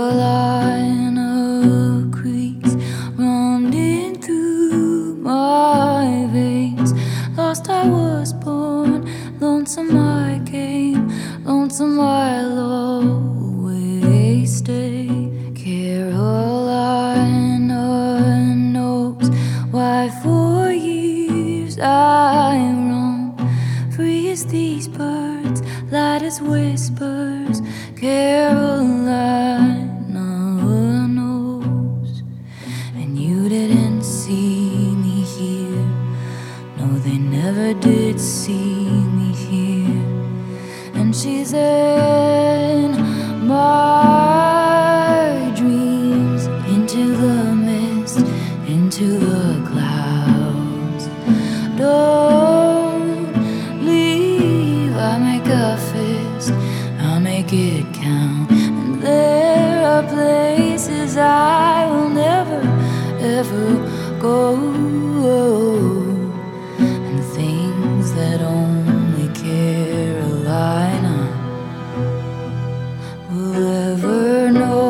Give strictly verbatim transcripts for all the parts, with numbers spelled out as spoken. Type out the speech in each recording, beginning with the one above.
Carolina creeks running through my veins. Lost I was born, lonesome I came, lonesome I'll always stay. Carolina knows why for years I roam, free as these birds, light as whispers. Carolina knows, and you didn't see me here. No, they never did see me here. And she's in my dreams, into the mist, into the clouds. Don't leave, I make a fist, I'll make it count. And there are places I will never, ever go, and things that only Carolina will ever know.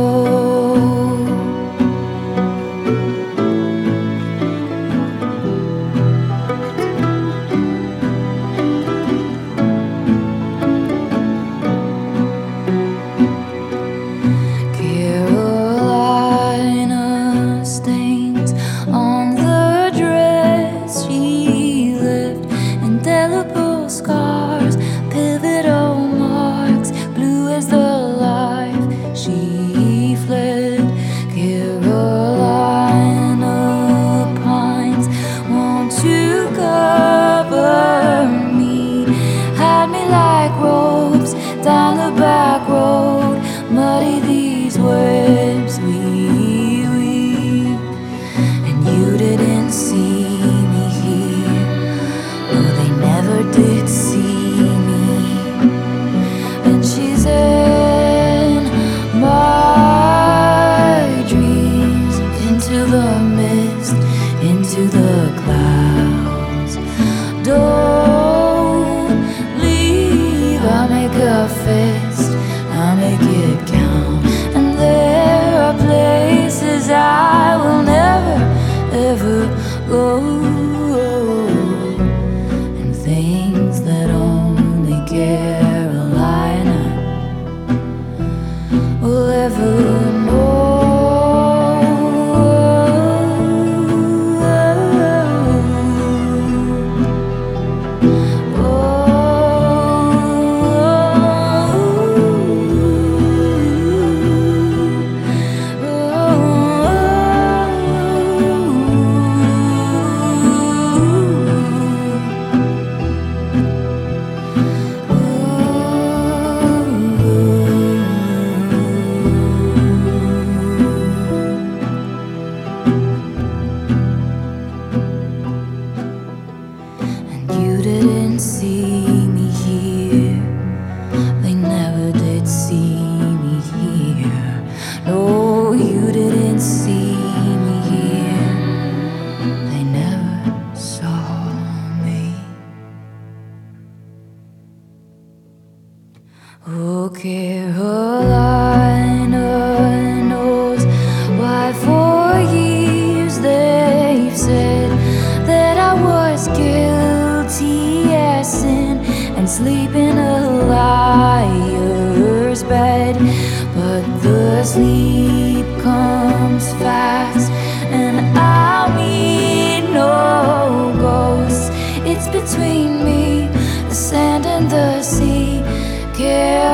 Scars, pivotal marks, blue as the life she fled. Carolina pines, won't you cover me? Hide me like ropes down the back road, muddy these webs we weave. And you didn't see me here. No, they never did see me. And she's in my dreams, into the mist, into the clouds. Don't leave, I'll make a fist, I'll make it count. And there are places I will never, ever go, things that only Carolina will ever know. You didn't see me here. They never did see me here. No, you didn't see me here. They never saw me. Oh, Carolina knows why for years they've said that I was guilty as sin and sleep in a liar's bed. But the sleep comes fast, and I'll meet no ghosts. It's between me, the sand and the sea. Care